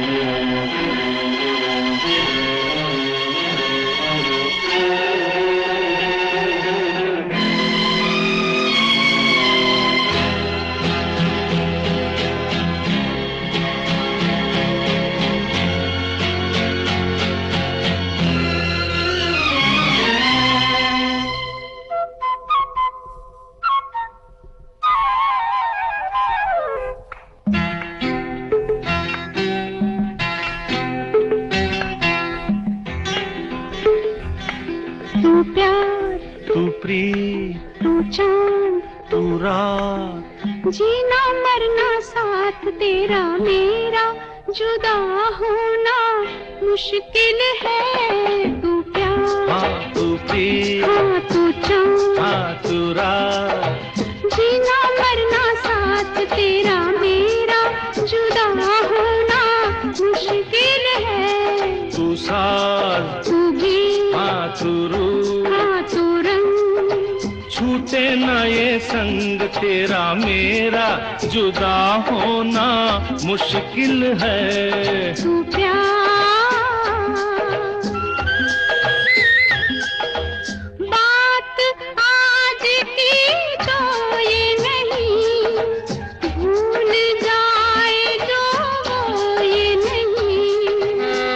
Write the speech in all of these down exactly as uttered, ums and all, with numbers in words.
तू प्यार, तू प्रीत, तू चांद, तू रात, जीना मरना साथ तेरा मेरा, जुदा होना मुश्किल है। तू प्यार, हाँ तू प्रीत, हाँ तू चांद, हाँ तू रात, जीना मरना साथ तेरा मेरा, जुदा होना मुश्किल है। तू साज, तू भी, हाँ तू रूह, हाँ तू रंग, छूटे ना ये संग तेरा मेरा, जुदा होना मुश्किल है। तू प्यार, बात आज की तो ये नहीं, भूल जाए जो वो ये नहीं।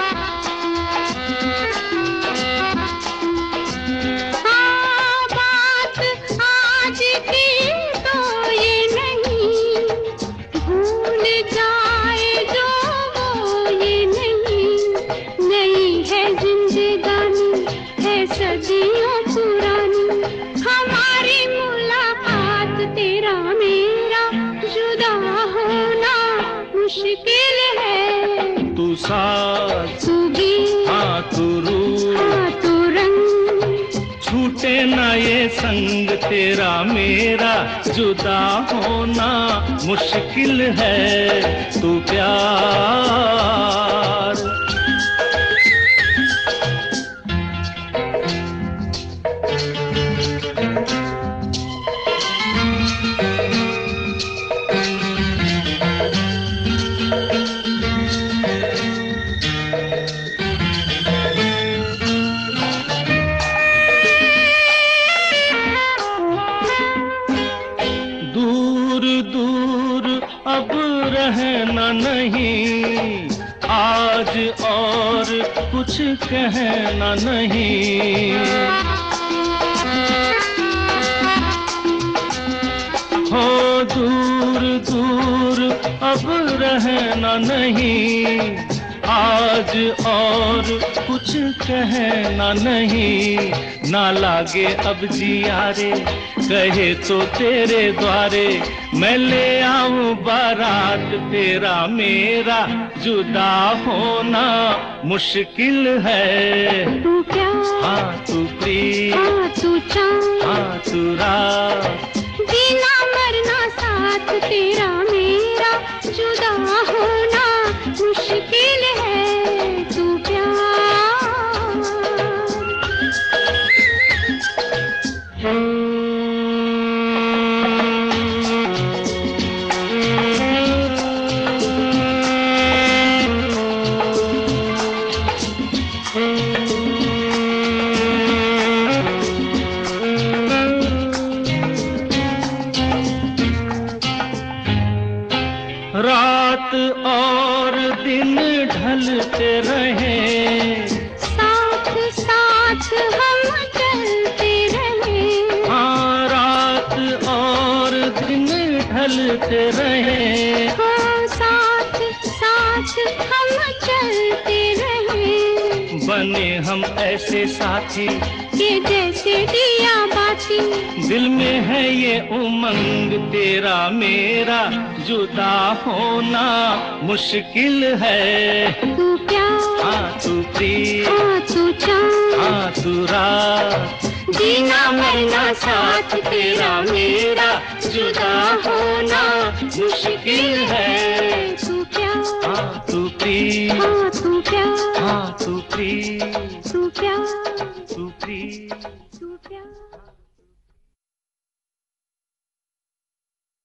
हाँ, बात आज की तो ये नहीं, भूल जाए जो वो ये नहीं। नहीं है जिंदगानी, है सदियों पुरानी, हमारी मुलाकात तेरा मेरा, जुदा होना मुश्किल है। तू साज, तू भी, हाँ तू रूह, हाँ तू रंग, छूटे ना ये संग तेरा मेरा, जुदा होना मुश्किल है। तू प्यार, दूर दूर अब रहना नहीं, आज और कुछ कहना नहीं। हो दूर दूर अब रहना नहीं, आज और कुछ कहना नहीं। ना लागे अब जिया रे, कहे तो तेरे द्वारे, मैं ले आऊं बारात तेरा मेरा, जुदा होना मुश्किल है। तू प्यार, हाँ तू प्रीत, हाँ तू चांद, हाँ तू रात, जीना मरना साथ तेरा मेरा, जुदा होना मुश्किल है। तू प्यार, रात और दिन ढलते रहे, साथ साथ हम चलते रहे। हाँ रात और दिन ढलते रहे, हाँ, साथ साथ हम चलते रहे। बने हम ऐसे साथी कि जैसे दिया बाती, दिल में है ये उमंग तेरा मेरा, जुदा होना मुश्किल है। तू प्यार, हाँ तू प्रीत, हाँ तू चांद, हाँ तू रात, जीना मरना साथ तेरा मेरा, जुदा होना मुश्किल है। तू प्यार, हाँ तू प्रीत, हाँ तू प्यार, हाँ तू प्रीत। तू प्यार।